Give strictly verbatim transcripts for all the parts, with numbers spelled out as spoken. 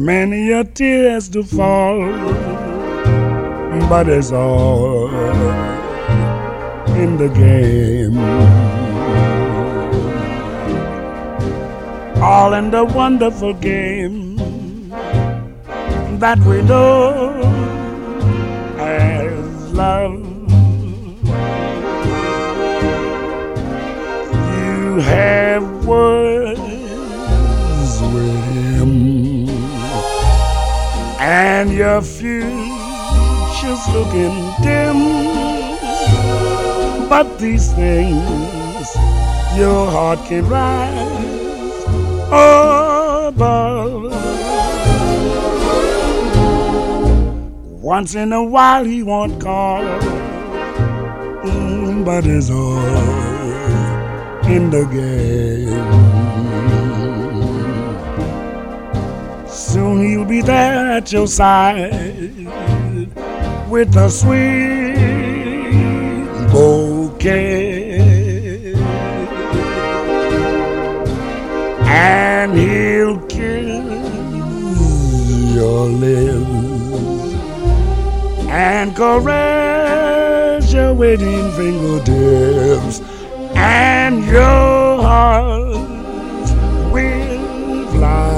Many a tear has to fall, but it's all in the game. All in the wonderful game that we know as love. You have words with him, and your future's looking dim. But these things your heart can rise above. Once in a while he won't call, mm, but it's all in the game. Soon he'll be there at your side with a sweet bouquet, and he'll kiss your lips and caress your waiting fingertips, and your heart will fly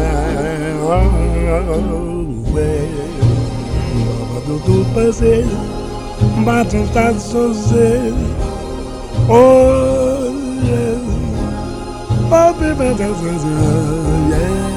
away. Tout passé, bateau stade saucé. Oh, yeah. Oh, baby, that's yeah.